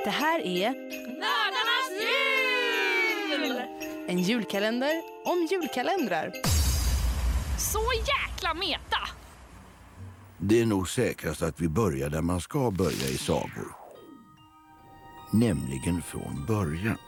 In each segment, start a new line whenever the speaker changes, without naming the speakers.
Det här är
Nördarnas jul!
en julkalender om julkalendrar.
Så jäkla meta!
Det är nog säkrast att vi börjar där man ska börja i sagor. Nämligen från början.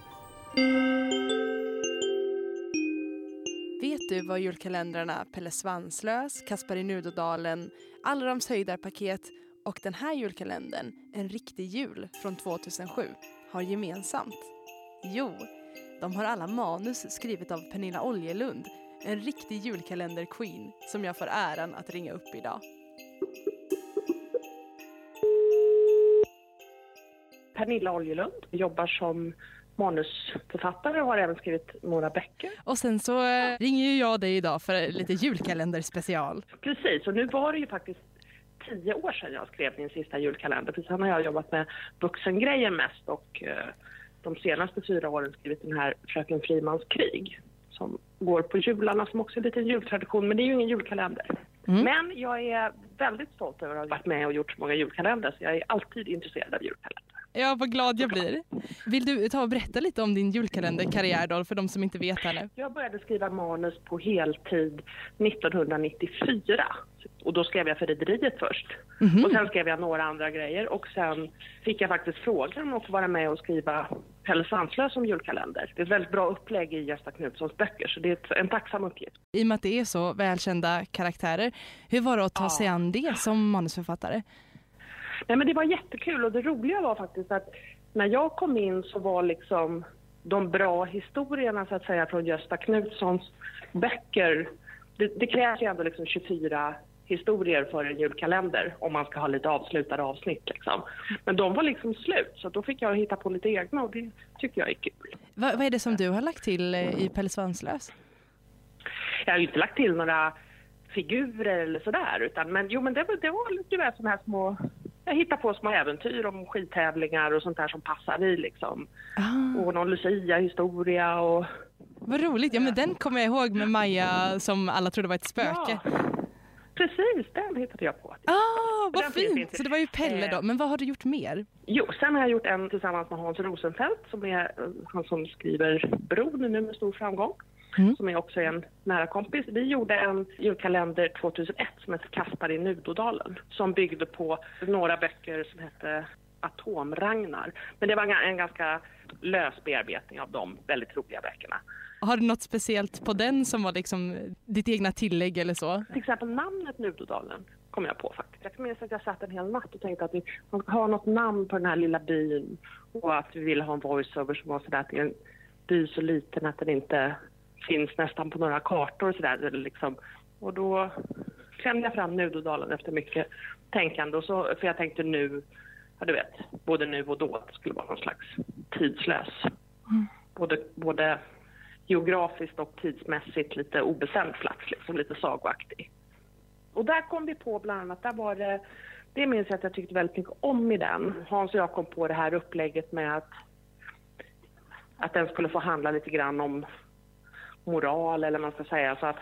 Vet du vad julkalendrarna Pelle Svanslös, Kaspar i Nudodalen, Allrams höjdarpaket och den här julkalendern, En riktig jul från 2007, har gemensamt? Jo, de har alla manus skrivet av Pernilla Oljelund, en riktig julkalender-queen som jag får äran att ringa upp idag.
Pernilla Oljelund jobbar som manusförfattare och har även skrivit några böcker.
Och sen så ringer ju jag dig idag för lite julkalenderspecial.
Precis, och nu var det ju faktiskt 10 år sedan jag skrev min sista julkalender. Precis, sen har jag jobbat med vuxengrejer mest och de senaste 4 åren skrivit den här Fröken Frimans krig som går på jularna, som också är lite en jultradition, men det är ju ingen julkalender. Men jag är väldigt stolt över att ha varit med och gjort så många julkalender, så jag är alltid intresserad av julkalender.
Ja, vad glad jag blir. Vill du ta och berätta lite om din julkalenderkarriär då, för de som inte vet henne?
Jag började skriva manus på heltid 1994. Och då skrev jag för Rederiet först. Och sen skrev jag några andra grejer. Och sen fick jag faktiskt frågan att vara med och skriva Pelle Svanslös som julkalender. Det är ett väldigt bra upplägg i Gösta Knutssons böcker, så det är en tacksam uppgift.
I och med att det är så välkända karaktärer, hur var det att ta sig an det som manusförfattare?
Nej, men det var jättekul, och det roliga var faktiskt att när jag kom in så var liksom de bra historierna så att säga från Gösta Knutssons böcker. Det krävs ju ändå liksom 24 historier för en julkalender om man ska ha lite avslutade avsnitt liksom. Men de var liksom slut, så då fick jag hitta på lite egna, och det tycker jag är kul.
Vad är det som du har lagt till i Pelle Svanslös?
Jag har ju inte lagt till några figurer eller sådär, men det var lite som här små... Jag hittar på små äventyr om skidtävlingar och sånt där som passar i liksom. Och någon Lucia-historia och...
Vad roligt, ja men den kommer jag ihåg med Maja som alla trodde var ett spöke.
Ja, precis, den hittade jag på.
Vad fint, så det var ju Pelle då. Men vad har du gjort mer?
Jo, sen har jag gjort en tillsammans med Hans Rosenfeldt som är han som skriver Bron nu med stor framgång. Som är också en nära kompis. Vi gjorde en julkalender 2001 som heter Kaspar i Nudodalen, som byggde på några böcker som hette Atomragnar. Men det var en ganska lös bearbetning av de väldigt roliga böckerna.
Har du något speciellt på den som var liksom ditt egna tillägg eller så?
Till exempel namnet Nudodalen kom jag på faktiskt. Jag minns att jag satt en hel natt och tänkte att vi har något namn på den här lilla byn, och att vi ville ha en voiceover som var sådär att det är en by så liten att den inte finns nästan på några kartor och sådär liksom. Och då kände jag fram Nudodalen efter mycket tänkande, och så, för jag tänkte nu, ja du vet, både nu och då skulle vara någon slags tidslös. Både geografiskt och tidsmässigt lite obestämd plats, liksom lite sagoaktig. Och där kom vi på bland annat, där var det minns jag att jag tyckte väldigt mycket om i den. Hans och jag kom på det här upplägget med att den skulle få handla lite grann om moral, eller man ska säga, så att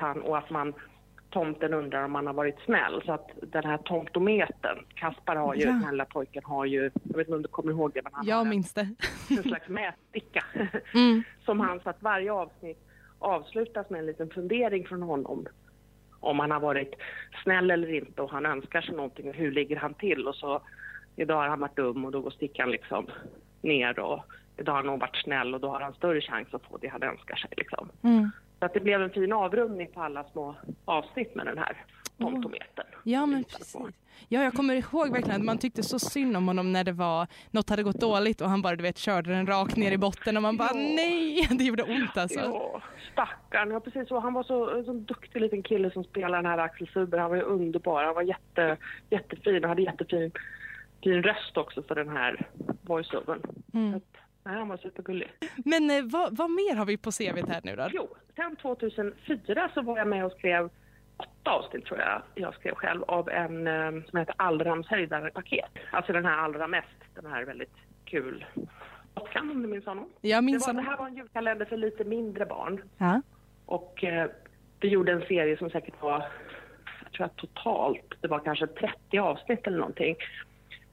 tomten undrar om man har varit snäll, så att den här tomtometen, Kaspar har ju, den här lilla pojken har ju, jag vet inte om du kommer ihåg det, men han
jag minns det.
En slags mätsticka som han, så att varje avsnitt avslutas med en liten fundering från honom om han har varit snäll eller inte, och han önskar sig någonting och hur ligger han till, och så idag har han varit dum och då går stickan liksom ner, och idag har han varit snäll och då har han större chans att få det han önskar sig liksom. Så att det blev en fin avrundning på alla små avsnitt med den här tomtometen.
Ja, men precis. Ja, jag kommer ihåg verkligen att man tyckte så synd om honom när det var något hade gått dåligt och han bara, du vet, körde den rakt ner i botten och man bara, nej, det gjorde ont alltså.
Ja, stackarn. Ja, precis så. Han var så duktig liten kille som spelade den här Axel Suber. Han var ju underbar. Han var jättefin och hade jättefin röst också för den här voiceovern. Nej, han var supergullig.
Men vad mer har vi på CV:t här nu då?
Jo, sen 2004 så var jag med och skrev 8 avsnitt, tror jag skrev själv, av en som heter Allrams höjdarpaket. Alltså den här allra mest, den här väldigt kul Kan om du minns honom?
Jag minns honom.
Det här var en julkalender för lite mindre barn.
Ja.
Och vi gjorde en serie som säkert var, jag tror att totalt, det var kanske 30 avsnitt eller någonting.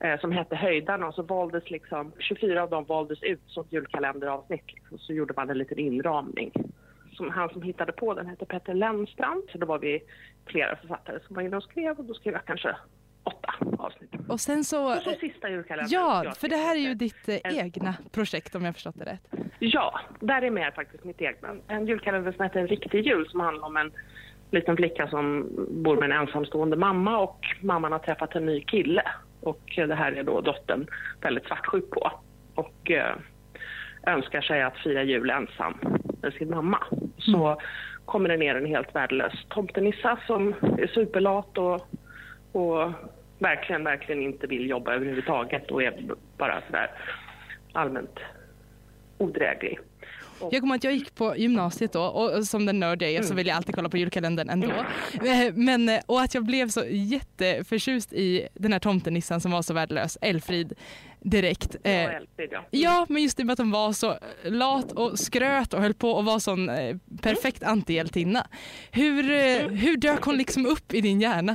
som hette Höjdarna, och så valdes liksom 24 av dem valdes ut som julkalenderavsnitt. Och så gjorde man en liten inramning. Han som hittade på den hette Petter Lennstrand, så då var vi flera författare som var inne och skrev, och då skrev jag kanske 8 avsnitt.
Och sen så
sista julkalendern.
ja, för det här är ju ditt egna projekt, om jag förstått det rätt.
Ja, där är mer faktiskt mitt egna. En julkalender som heter En riktig jul, som handlar om en liten flicka som bor med en ensamstående mamma, och mamman har träffat en ny kille. Och det här är då dottern väldigt svartsjuk på. Och önskar sig att fira jul ensam med sin mamma. Så kommer det ner en helt värdelös tomtenissa som är superlat och verkligen inte vill jobba överhuvudtaget och är bara sådär allmänt odräglig.
Jag kommer att jag gick på gymnasiet då, och som den nörd jag är så vill jag alltid kolla på julkalendern ändå. Och att jag blev så jätteförtjust i den här tomtenissan som var så värdelös, Elfrid, direkt. Ja, men just det med att hon var så lat och skröt och höll på och var sån perfekt antihjältinna. Hur dök hon liksom upp i din hjärna?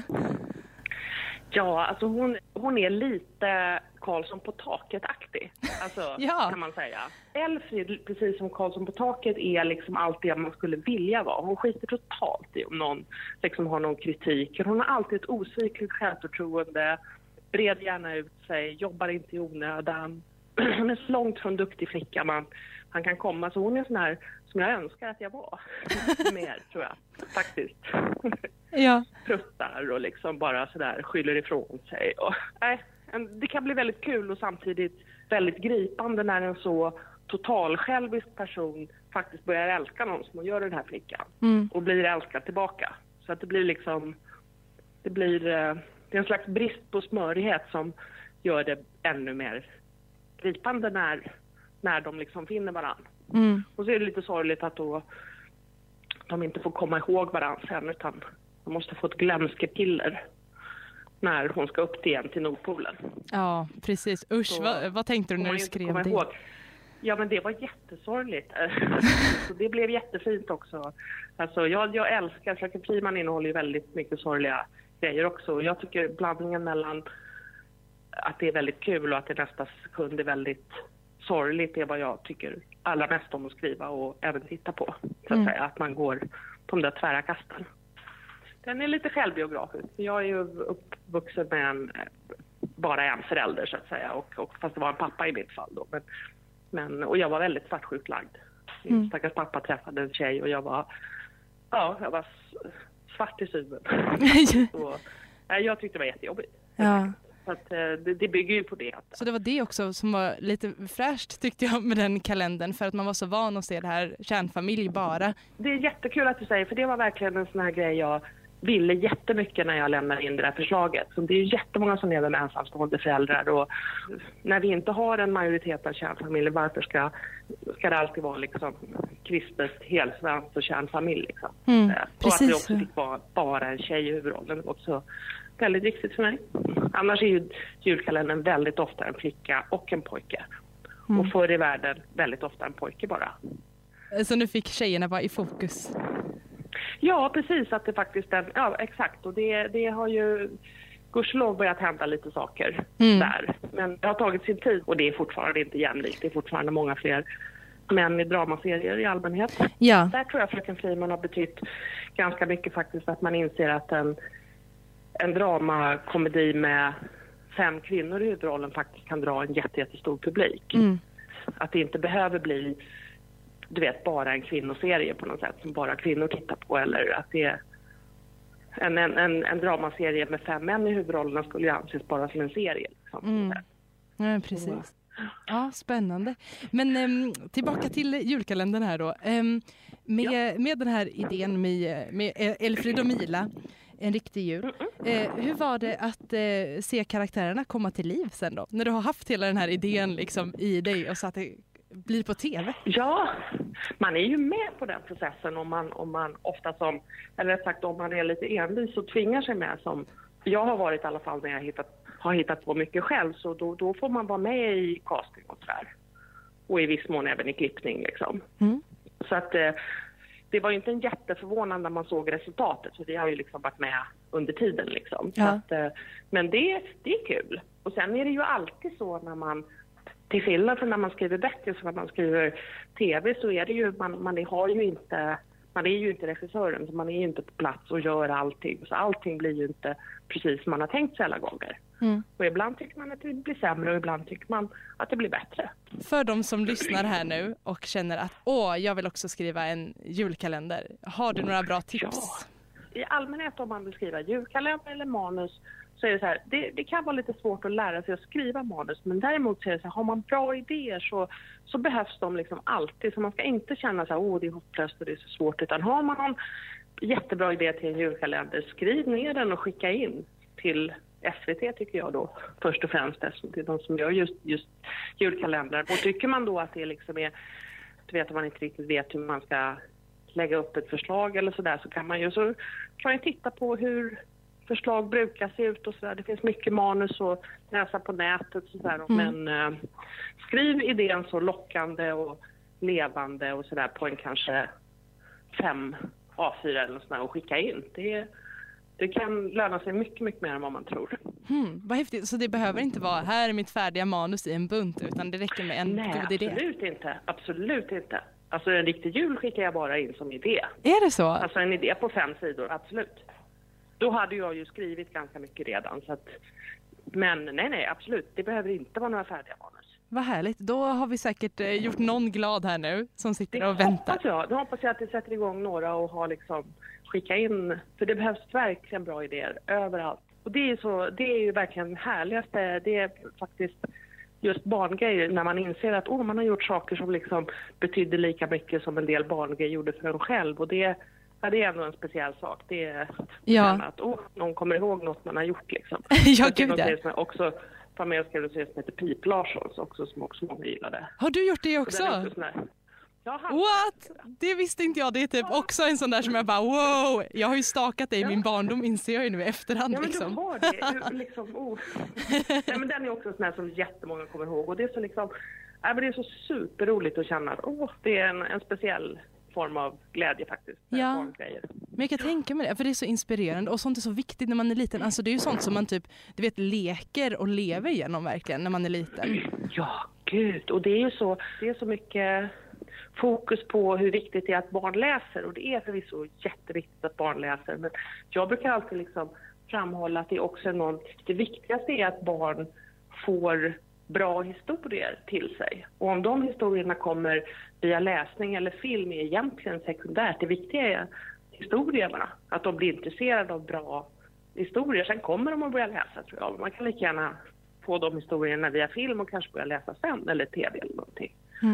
Ja, alltså hon är lite Karlsson på taket-aktig, alltså, kan man säga. Elfrid, precis som Karlsson på taket, är liksom allt det man skulle vilja vara. Hon skiter totalt i om någon liksom har någon kritik. Hon har alltid ett osvikligt självförtroende, bred gärna ut sig, jobbar inte i onödan. Hon är så långt från duktig flicka man kan komma. Så hon är sån här som jag önskar att jag var. Mer, tror jag, faktiskt.
Ja.
Pruttar och liksom bara sådär skyller ifrån sig. Och, det kan bli väldigt kul och samtidigt väldigt gripande när en så totalsjälvisk person faktiskt börjar älska någon som gör den här flickan. Och blir älskad tillbaka. Så att det blir liksom, det är en slags brist på smörighet som gör det ännu mer gripande när de liksom finner varandra. Och så är det lite sorgligt att då de inte får komma ihåg varandra sen, utan de måste få ett glömskepiller när hon ska upp igen till Nordpolen.
Ja, precis. Usch, vad tänkte du när du skrev det?
Ihåg. Ja, men det var jättesorgligt. Så det blev jättefint också. Alltså, jag älskar, Fröken Friman innehåller ju väldigt mycket sorgliga grejer också. Jag tycker blandningen mellan att det är väldigt kul och att det nästa sekund är väldigt sorgligt är vad jag tycker allra mest om att skriva och även titta på. Så att säga, att man går på de där tvära kasten. Den är lite självbiografisk. Jag är ju uppvuxen med bara en förälder, så att säga. Och fast det var en pappa i mitt fall då. Och jag var väldigt svartsjuklagd. Min stackars pappa träffade en tjej och jag var svart i synen. Jag tyckte det var jättejobbigt.
Ja.
Så att, det bygger ju på det.
Så det var det också som var lite fräscht, tyckte jag, med den kalendern, för att man var så van att se det här kärnfamilj bara. Det är
jättekul att du säger, för det var verkligen en sån här grej jag ville jättemycket när jag lämnade in det här förslaget. Så det är ju jättemånga som lever med ensamstående föräldrar, och när vi inte har en majoritet av kärnfamiljer, varför ska det alltid vara liksom kristet, helsvenskt och kärnfamilj liksom? Och att det också fick vara bara en tjej i huvudrollen också. Väldigt viktigt för mig. Annars är ju julkalendern väldigt ofta en flicka och en pojke. Och förr i världen väldigt ofta en pojke bara.
Så nu fick tjejerna vara i fokus?
Ja, precis. Att det faktiskt ja, exakt. Och det har ju gudskelov börjat hända lite saker där. Men det har tagit sin tid, och det är fortfarande inte jämlikt. Det är fortfarande många fler män i dramaserier i allmänhet.
Ja.
Där tror jag Fröken Friman har betytt ganska mycket faktiskt, att man inser att en dramakomedi med 5 kvinnor i huvudrollen faktiskt kan dra en jättestor publik. Att det inte behöver bli, du vet, bara en kvinnoserie på något sätt som bara kvinnor tittar på, eller att det är en dramaserie med 5 män i huvudrollen skulle ju anses bara som en serie. Liksom.
Ja, precis. Ja, spännande. Men tillbaka till julkalendern här då. Med den här idén med Elfrid och Mila, En riktig jul. Hur var det att se karaktärerna komma till liv sen då? När du har haft hela den här idén liksom i dig och så att det blir på tv? Ja,
man är ju med på den processen om man ofta som, eller rätt sagt om man är lite envis och tvingar sig med, som jag har varit i alla fall när jag har hittat på mycket själv, så då får man vara med i casting och sådär. Och i viss mån även i klippning liksom. Så att det var ju inte en jätteförvånande när man såg resultatet, så vi har ju liksom varit med under tiden liksom.
Ja.
Så att, men det är kul. Och sen är det ju alltid så när man, till skillnad från när man skriver böcker, så när man skriver tv så är det ju, man är ju inte regissören, så man är ju inte på plats och gör allting. Så allting blir ju inte precis som man har tänkt sig alla gånger. Och ibland tycker man att det blir sämre och ibland tycker man att det blir bättre.
För de som lyssnar här nu och känner att jag vill också skriva en julkalender. Har du några bra tips?
Ja. I allmänhet om man vill skriva julkalender eller manus så är det så här, det kan vara lite svårt att lära sig att skriva manus, men däremot så är det så här, har man bra idéer så behövs de liksom alltid, så man ska inte känna så här, det är hopplöst och det är så svårt, utan har man någon jättebra idé till en julkalender, skriv ner den och skicka in till SVT tycker jag då, först och främst, till de som gör just julkalendrar. Och tycker man då att det liksom är, du vet, om man inte riktigt vet hur man ska lägga upp ett förslag eller sådär, så kan man ju titta på hur förslag brukar se ut och sådär. Det finns mycket manus att läsa på nätet och sådär. Men skriv idén så lockande och levande och sådär på en kanske 5 A4 eller sådär och skicka in. Det kan löna sig mycket, mycket mer än vad man tror.
Vad häftigt. Så det behöver inte vara här är mitt färdiga manus i en bunt, utan det räcker med en god idé?
Nej, absolut inte. Alltså en riktig jul skickar jag bara in som idé.
Är det så?
Alltså en idé på 5 sidor, absolut. Då hade jag ju skrivit ganska mycket redan. Så att, men nej, absolut. Det behöver inte vara några färdiga manus.
Vad härligt. Då har vi säkert gjort någon glad här nu som sitter och väntar.
Det hoppas jag att det sätter igång några och har liksom skicka in. För det behövs verkligen bra idéer överallt. Och det är ju verkligen härligaste. Det är faktiskt just barngrejer när man inser att man har gjort saker som liksom betyder lika mycket som en del barngrejer gjorde för en själv. Och det är ändå en speciell sak. Det är att någon kommer ihåg något man har gjort liksom. Som också tar med och skrev en serie som heter Pip Larssons också, som också många gillade.
Har du gjort det också?
What?
Det visste inte jag. Det är typ också en sån där som jag bara wow. Jag har ju stakat dig i min barndom, inser jag ju nu i efterhand.
Ja, men
liksom.
du har det. Liksom, Nej, men den är också sån här som jättemånga kommer ihåg. Och det är så liksom, men det är så superroligt att känna att det är en speciell form av glädje faktiskt.
Ja, men jag kan tänka mig det, för det är så inspirerande och sånt är så viktigt när man är liten. Alltså det är ju sånt som man typ, du vet, leker och lever igenom verkligen när man är liten.
Ja, gud. Och det är ju så mycket fokus på hur viktigt det är att barn läser, och det är förvisso jätteviktigt att barn läser, men jag brukar alltid liksom framhålla att det också är det viktigaste är att barn får bra historier till sig. Och om de historierna kommer via läsning eller film är egentligen sekundärt. Det viktiga är historierna, att de blir intresserade av bra historier. Sen kommer de att börja läsa, tror jag. Man kan lika gärna få de historierna via film och kanske börja läsa sen, eller tv eller någonting.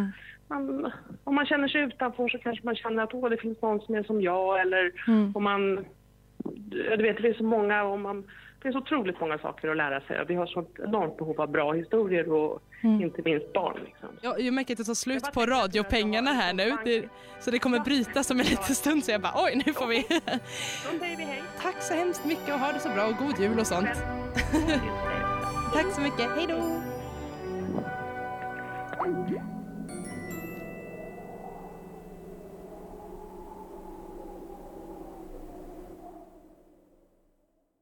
Om man känner sig utanför så kanske man känner att det finns någon som är som jag, eller om man, du vet, det är så många, det är så otroligt många saker att lära sig. Vi har så enormt behov av bra historier och inte minst barn. Liksom.
Ja, jag märker att det tar slut på radiopengarna här nu. Så det kommer brytas om en liten stund, så jag bara, nu får vi. Tack så hemskt mycket och ha det så bra och god jul och sånt. Tack så mycket, hej då!